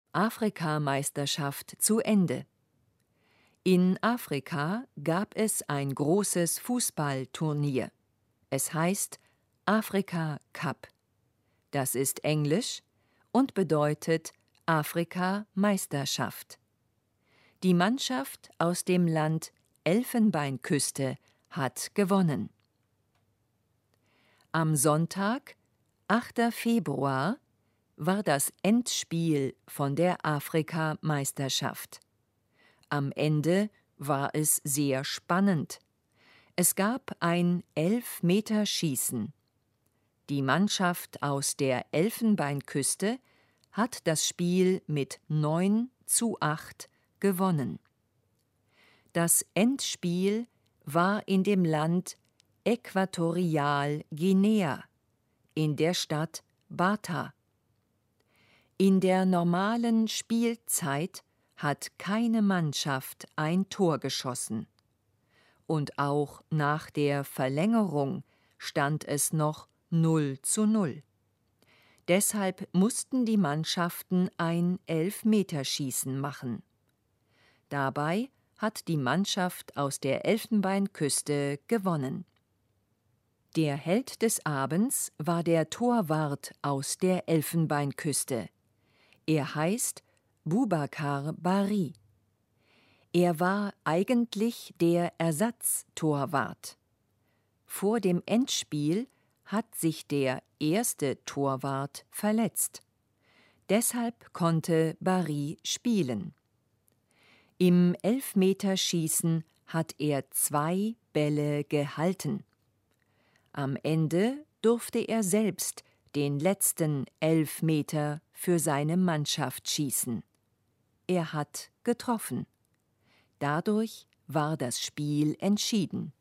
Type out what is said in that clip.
Afrikameisterschaft zu Ende. In Afrika gab es ein großes Fußballturnier. Es heißt Afrika Cup. Das ist Englisch und bedeutet Afrikameisterschaft. Die Mannschaft aus dem Land Elfenbeinküste hat gewonnen. Am Sonntag, 8. Februar, war das Endspiel von der Afrikameisterschaft. Am Ende war es sehr spannend. Es gab ein Elfmeterschießen. Die Mannschaft aus der Elfenbeinküste hat das Spiel mit 9:8 gewonnen. Das Endspiel war in dem Land Äquatorialguinea, in der Stadt Bata. In der normalen Spielzeit hat keine Mannschaft ein Tor geschossen. Und auch nach der Verlängerung stand es noch 0:0. Deshalb mussten die Mannschaften ein Elfmeterschießen machen. Dabei hat die Mannschaft aus der Elfenbeinküste gewonnen. Der Held des Abends war der Torwart aus der Elfenbeinküste. Er heißt Boubacar Bari. Er war eigentlich der Ersatztorwart. Vor dem Endspiel hat sich der erste Torwart verletzt. Deshalb konnte Bari spielen. Im Elfmeterschießen hat er 2 Bälle gehalten. Am Ende durfte er selbst den letzten Elfmeter für seine Mannschaft schießen. Er hat getroffen. Dadurch war das Spiel entschieden.